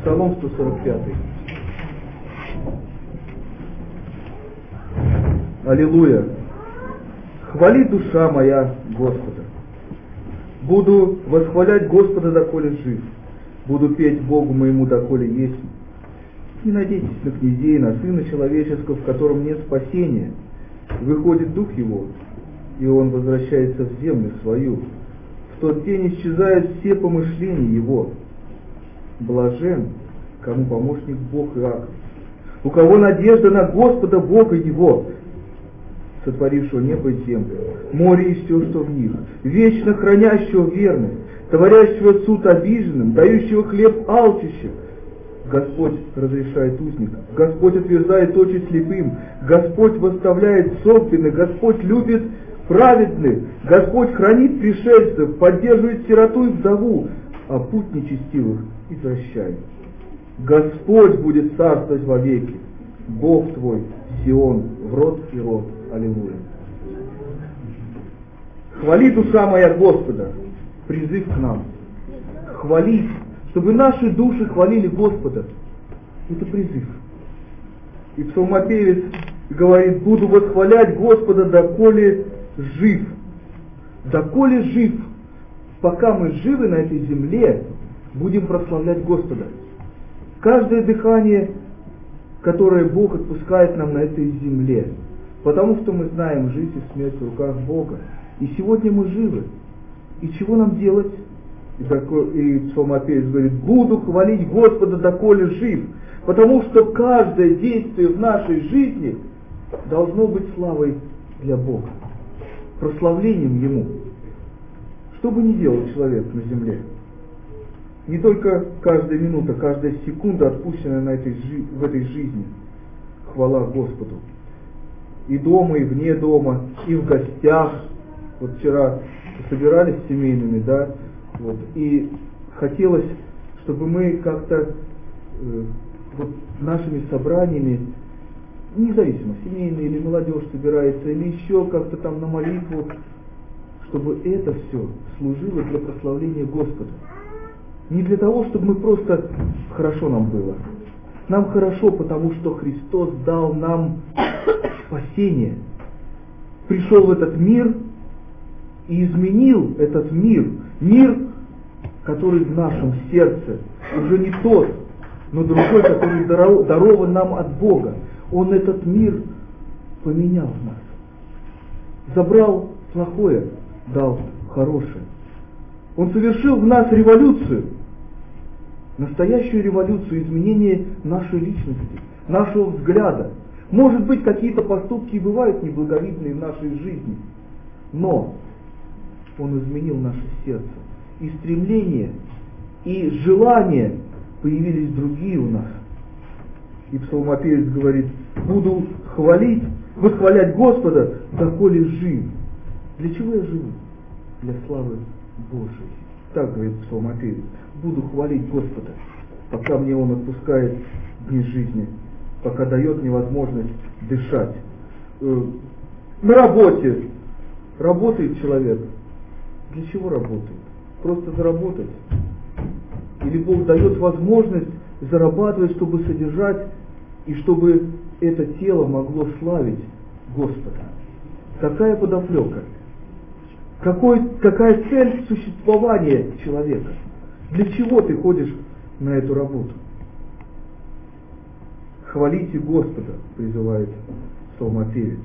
Псалом 145. Аллилуйя! Хвали, душа моя, Господа. Буду восхвалять Господа, доколе жив. Буду петь Богу моему, доколе есть. Не надейтесь на князей, на Сына Человеческого, в котором нет спасения. Выходит Дух Его, и Он возвращается в землю свою. В тот день исчезают все помышления Его. Блажен, кому помощник Бог Иаков, у кого надежда на Господа Бога Его, сотворившего небо и землю, море и все, что в них, вечно хранящего верность, творящего суд обиженным, дающего хлеб алчущим. Господь разрешает узникам, Господь отверзает очи слепым, Господь восставляет согбенных, Господь любит праведных, Господь хранит пришельцев, поддерживает сироту и вдову, а путь нечестивых извращает. Господь будет царствовать вовеки, Бог твой, Сион, в род и род. Аллилуйя. Хвали, душа моя, Господа, призыв к нам. Хвалить, чтобы наши души хвалили Господа. Это призыв. И псалмопевец говорит: буду восхвалять Господа, доколе жив. Доколе жив. Пока мы живы на этой земле, будем прославлять Господа. Каждое дыхание, которое Бог отпускает нам на этой земле, потому что мы знаем, жизнь и смерть в руках Бога. И сегодня мы живы. И чего нам делать? И псалмопевец говорит: буду хвалить Господа, доколе жив. Потому что каждое действие в нашей жизни должно быть славой для Бога, прославлением Ему. Что бы ни делал человек на земле, не только каждая минута, каждая секунда, отпущенная в этой жизни, хвала Господу. И дома, и вне дома, и в гостях. Вот вчера собирались семейными, да, вот, и хотелось, чтобы мы как-то вот нашими собраниями, независимо, семейные или молодежь собирается, или еще как-то там на молитву, чтобы это все служило для прославления Господа. Не для того, чтобы мы просто хорошо нам было. Нам хорошо, потому что Христос дал нам спасение. Пришел в этот мир и изменил этот мир. Мир, который в нашем сердце уже не тот, но другой, который дарован нам от Бога. Он этот мир поменял в нас. Забрал плохое, дал хорошее. Он совершил в нас революцию. Настоящую революцию, изменение нашей личности, нашего взгляда. Может быть, какие-то поступки и бывают неблаговидные в нашей жизни, но Он изменил наше сердце. И стремления, и желания появились другие у нас. И псалмопевец говорит: буду хвалить, восхвалять Господа, доколе жив. Для чего я живу? Для славы Божией. Так говорит псалмопевец: буду хвалить Господа, пока мне Он отпускает дни жизни, пока дает мне возможность дышать. На работе работает человек. Для чего работает? Просто заработать? Или Бог дает возможность зарабатывать, чтобы содержать, и чтобы это тело могло славить Господа? Какая подоплека? Какая цель существования человека? Для чего ты ходишь на эту работу? Хвалите Господа, призывает псалмопевец.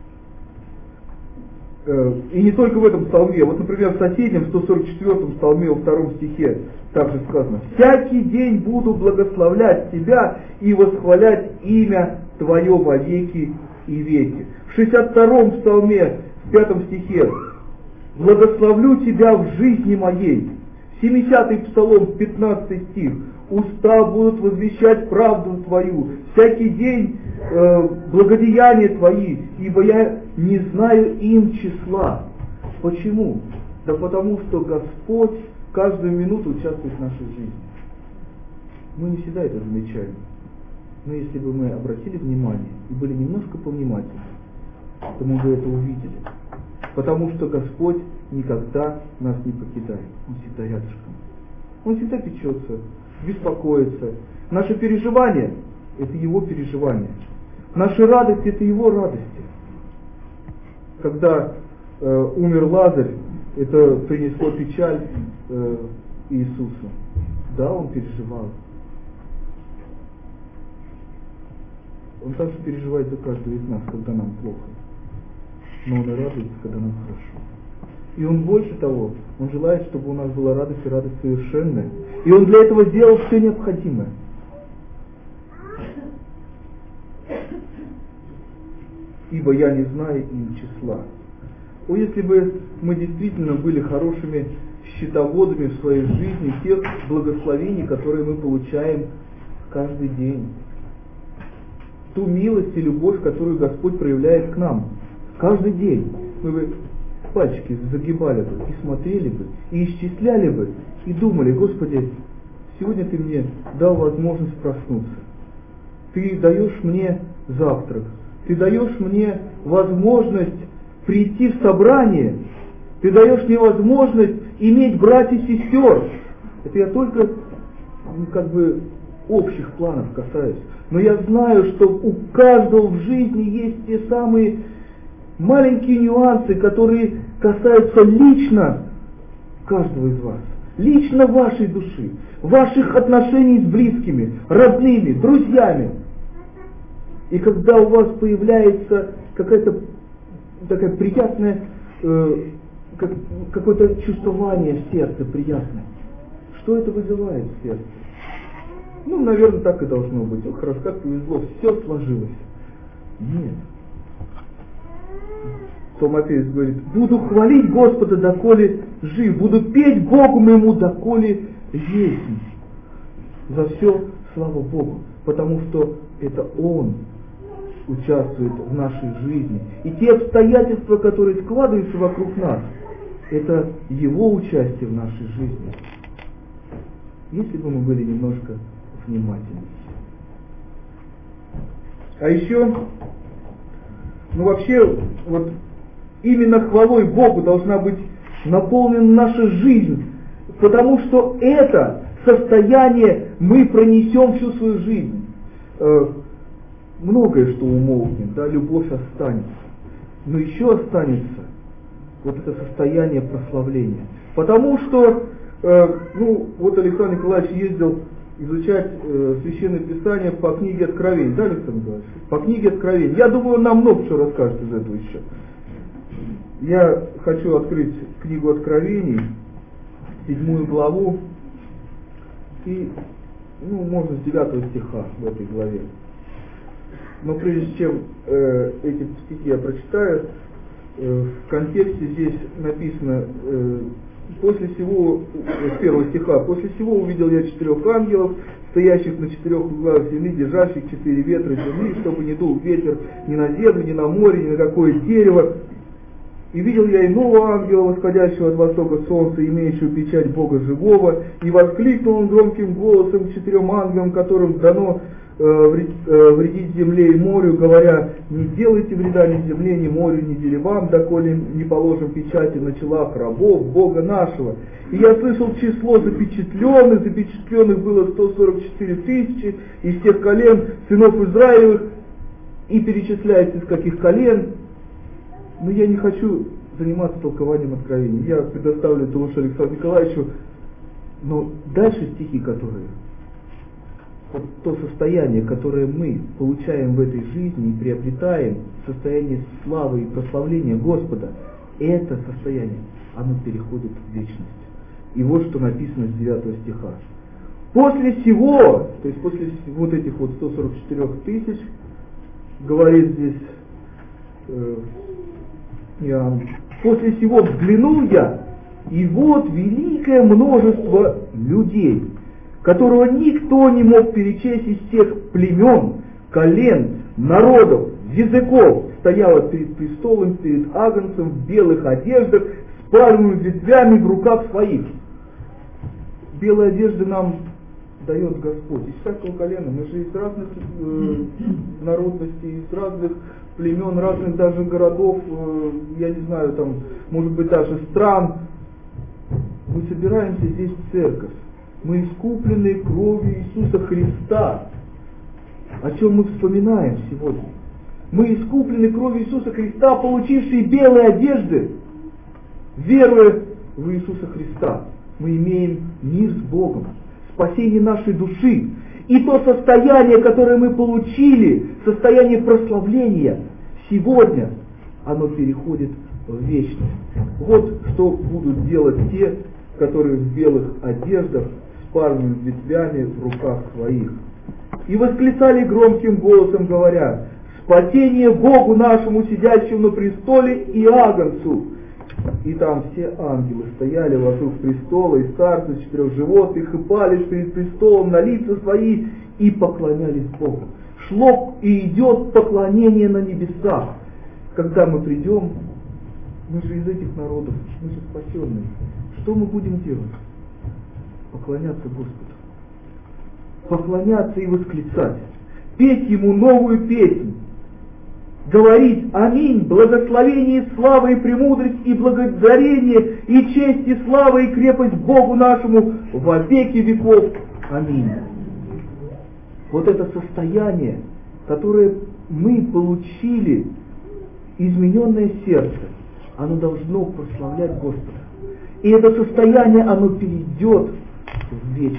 И не только в этом псалме. Вот, например, в соседнем, 144-м псалме, во 2 стихе также сказано: «Всякий день буду благословлять Тебя и восхвалять имя Твое во веки и веки». В 62-м псалме, в 5 стихе: «Благословлю Тебя в жизни моей». 70-й псалом, 15 стих: «Уста будут возвещать правду Твою, всякий день благодеяния Твои, ибо я не знаю им числа». Почему? Да потому что Господь каждую минуту участвует в нашей жизни. Мы не всегда это замечаем. Но если бы мы обратили внимание и были немножко повнимательны, то мы бы это увидели. Потому что Господь никогда нас не покидает. Он всегда рядышком. Он всегда печется, беспокоится. Наши переживания – это Его переживания. Наши радости – это Его радости. Когда умер Лазарь, это принесло печаль Иисусу. Да, Он переживал. Он также переживает за каждого из нас, когда нам плохо. Но Он и радуется, когда нам хорошо. И Он больше того, Он желает, чтобы у нас была радость и радость совершенная. И Он для этого сделал все необходимое. Ибо я не знаю им числа. О, если бы мы действительно были хорошими счетоводами в своей жизни тех благословений, которые мы получаем каждый день. Ту милость и любовь, которую Господь проявляет к нам каждый день. Мы бы пальчики загибали бы и смотрели бы, и исчисляли бы, и думали: Господи, сегодня Ты мне дал возможность проснуться. Ты даешь мне завтрак. Ты даешь мне возможность прийти в собрание. Ты даешь мне возможность иметь братьев и сестер. Это я только общих планов касаюсь. Но я знаю, что у каждого в жизни есть те самые маленькие нюансы, которые касаются лично каждого из вас. Лично вашей души, ваших отношений с близкими, родными, друзьями. И когда у вас появляется какая-то такая приятная, какое-то чувствование в сердце приятное, что это вызывает в сердце? Наверное, так и должно быть. Хорошо, как повезло, все сложилось. Нет. Псалмопевец говорит: буду хвалить Господа, доколе жив, буду петь Богу моему, доколе есть. За все слава Богу, потому что это Он участвует в нашей жизни. И те обстоятельства, которые складываются вокруг нас, это Его участие в нашей жизни. Если бы мы были немножко внимательны. А еще, вообще, именно хвалой Богу должна быть наполнена наша жизнь, потому что это состояние мы пронесем всю свою жизнь. Многое что умолкнет, любовь останется, но еще останется это состояние прославления. Потому что, Александр Николаевич ездил изучать Священное Писание по книге Откровений, да, Александр Николаевич? По книге Откровений. Я думаю, он нам много чего расскажет из этого еще. Я хочу открыть книгу Откровений, 7 главу, и, можно с 9 стиха в этой главе. Но прежде чем эти стихи я прочитаю, в контексте здесь написано, после всего, с 1 стиха: «После всего увидел я 4 ангелов, стоящих на 4 углах земли, держащих 4 ветра земли, чтобы не дул ветер ни на землю, ни на море, ни на какое дерево. И видел я иного ангела, восходящего от востока солнца, имеющего печать Бога живого, и воскликнул он громким голосом к 4 ангелам, которым дано вредить земле и морю, говоря: не делайте вреда ни земле, ни морю, ни деревам, доколе не положим печати на челах рабов Бога нашего. И я слышал число запечатленных было 144 тысячи из всех колен сынов Израилевых, и перечисляется из каких колен. Но я не хочу заниматься толкованием Откровений. Я предоставлю это лучше Александру Николаевичу. Но дальше стихи, которые то состояние, которое мы получаем в этой жизни и приобретаем, состояние славы и прославления Господа, это состояние, оно переходит в вечность. И вот что написано с 9 стиха. После всего, то есть после этих 144 тысяч, говорит здесь Иоанн, после всего взглянул я, и вот великое множество людей, которого никто не мог перечесть из всех племен, колен, народов, языков, стояло перед престолом, перед Агнцем в белых одеждах, с пальмовыми ветвями в руках своих. Белые одежды нам дает Господь из всякого колена. Мы же из разных народностей, из разных племен, разных даже городов, я не знаю, может быть даже стран. Мы собираемся здесь в церковь. Мы искуплены кровью Иисуса Христа. О чем мы вспоминаем сегодня? Мы искуплены кровью Иисуса Христа, получившие белые одежды, веруя в Иисуса Христа. Мы имеем мир с Богом, спасение нашей души. И то состояние, которое мы получили, состояние прославления, сегодня оно переходит в вечность. Вот что будут делать те, которые в белых одеждах с пальмовыми ветвями в руках своих. И восклицали громким голосом, говоря: «Спасение Богу нашему, сидящему на престоле, и Агнцу!» И там все ангелы стояли вокруг престола, и старцы 4 животных, и пали перед престолом на лица свои, и поклонялись Богу. Шло и идет поклонение на небесах. Когда мы придем, мы же из этих народов, мы же спасенные. Что мы будем делать? Поклоняться Господу. Поклоняться и восклицать. Петь Ему новую песнь. Говорить: аминь, благословение, слава и премудрость, и благодарение, и честь, и слава, и крепость Богу нашему во веки веков. Аминь. Вот это состояние, которое мы получили, измененное сердце, оно должно прославлять Господа. И это состояние, оно перейдет в вечность.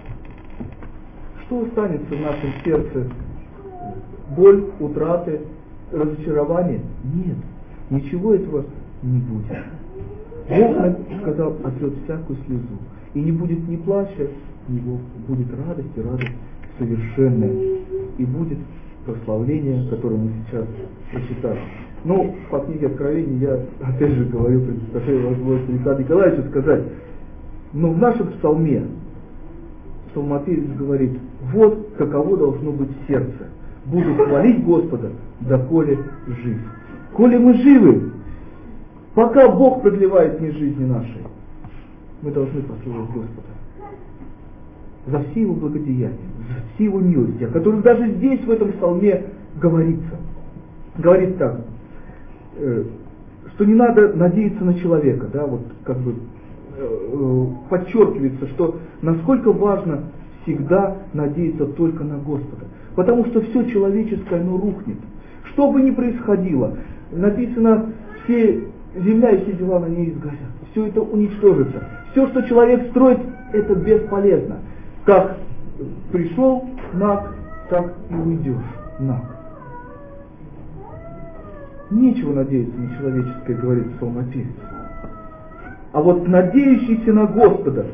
Что останется в нашем сердце? Боль, утраты, разочарование? Нет, ничего этого не будет. Бог нам сказал: отрет всякую слезу. И не будет ни плача, ни вопль. Будет радость, и радость совершенная. И будет прославление, которое мы сейчас прочитали. Ну, по книге Откровений я опять же говорю, предоставляю возможность Александру Николаевичу сказать, но в нашем псалме псалмопевец говорит: вот каково должно быть сердце. Буду хвалить Господа, доколе жив. Коли мы живы, пока Бог продлевает дни жизни нашей, мы должны прославить Господа за все Его благодеяния, за все Его милости, о которых даже здесь, в этом псалме, говорится. Говорит так, что не надо надеяться на человека, да, вот как бы подчеркивается, что насколько важно всегда надеяться только на Господа. Потому что все человеческое, оно рухнет. Что бы ни происходило, написано: все земля и все дела на ней изгорят. Все это уничтожится. Все, что человек строит, это бесполезно. Как пришел наг, так и уйдешь наг. Нечего надеяться на человеческое, говорит псалмопевец. А вот надеющийся на Господа,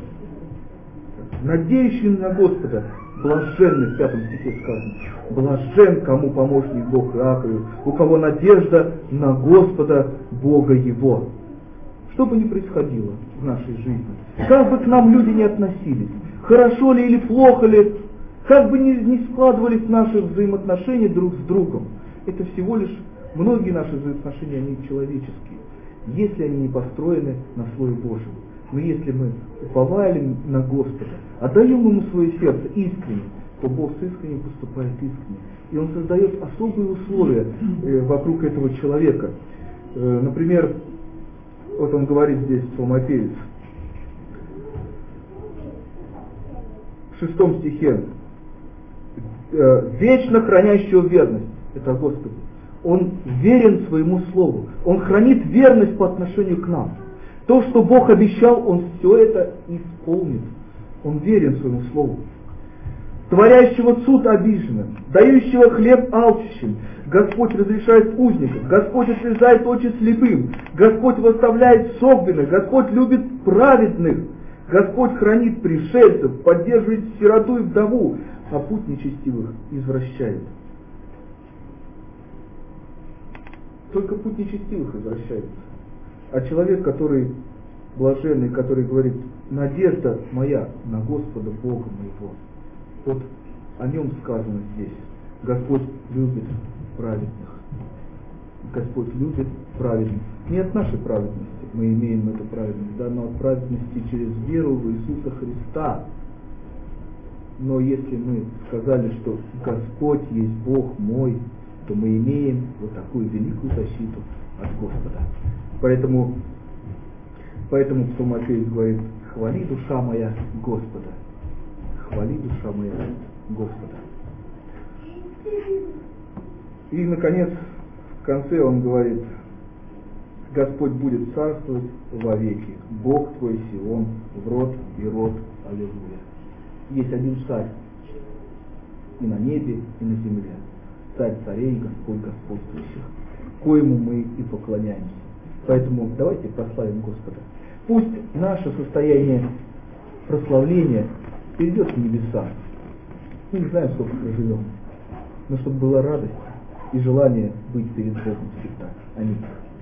блаженны, в 5 стихе сказано: блажен, кому помощник Бог Иакову, у кого надежда на Господа Бога его. Что бы ни происходило в нашей жизни, как бы к нам люди не относились, хорошо ли или плохо ли, как бы ни складывались наши взаимоотношения друг с другом, это всего лишь, многие наши взаимоотношения, они человеческие, если они не построены на Слове Божьем. Но если мы уповаем на Господа, отдаем Ему свое сердце искренне, то Бог с искренним поступает искренне. И Он создает особые условия вокруг этого человека. Например, вот он говорит здесь, псалмопевец, в 6 стихе: вечно хранящего верность, это Господь. Он верен своему слову, Он хранит верность по отношению к нам. То, что Бог обещал, Он все это исполнит. Он верен своему слову. Творящего суд обиженным, дающего хлеб алчущим, Господь разрешает узникам, Господь отрезает очи слепым, Господь восставляет согбенных, Господь любит праведных, Господь хранит пришельцев, поддерживает сироту и вдову, а путь нечестивых извращает. Только путь нечестивых извращается. А человек, который блаженный, который говорит: надежда моя на Господа Бога моего, вот о нем сказано здесь: Господь любит праведных. Господь любит праведных. Не от нашей праведности мы имеем эту праведность, да, но от праведности через веру в Иисуса Христа. Но если мы сказали, что Господь есть Бог мой, то мы имеем вот такую великую защиту от Господа. Поэтому псалмопевец говорит: хвали, душа моя, Господа. хвали, душа моя, Господа. И, наконец, в конце он говорит: Господь будет царствовать вовеки, Бог твой Сион, в род и род. Аллилуйя. Есть один царь и на небе, и на земле. Царь царей, Господь господствующих, коему мы и поклоняемся. Поэтому давайте прославим Господа. Пусть наше состояние прославления перейдет в небеса. Мы не знаем, сколько проживем, но чтобы была радость и желание быть перед Богом всегда. Аминь.